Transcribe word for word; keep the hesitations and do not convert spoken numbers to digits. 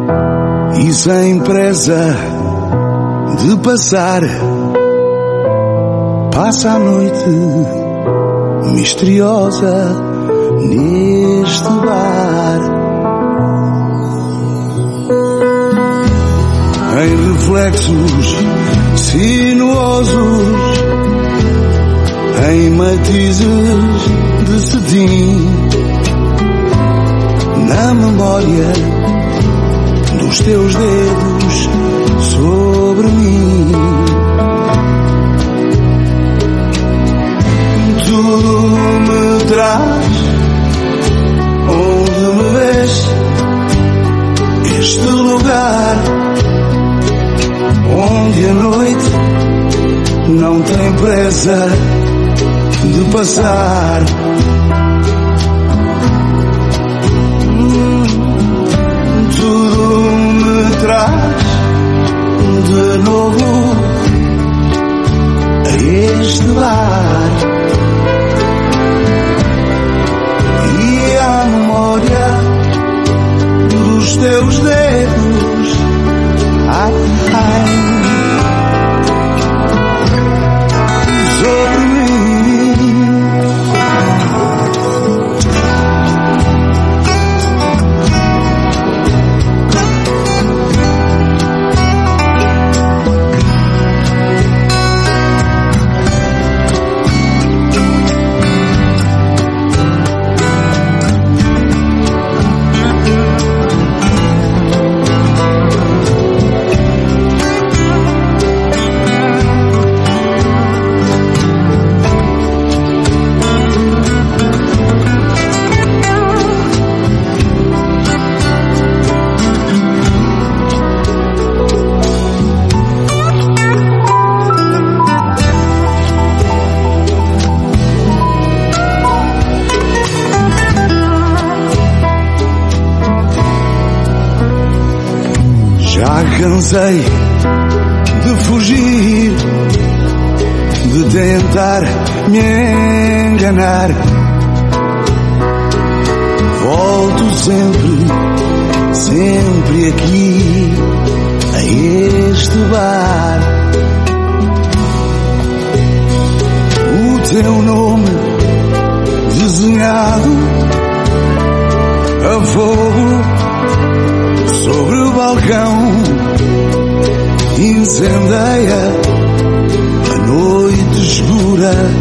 e sem pressa de passar, passa a noite misteriosa neste bar. Em reflexos sinuosos, em matizes de cetim, na memória dos teus dedos sobre mim. Tudo me traz onde me vês, este lugar onde a noite não tem pressa de passar. Hum, tudo me traz de novo a este bar e à memória dos teus dedos. Ai, ai, sobre mim. Cansei de fugir, de tentar me enganar. Volto sempre, sempre aqui a este bar. O teu nome desenhado a fogo sobre o balcão incendeia a noite escura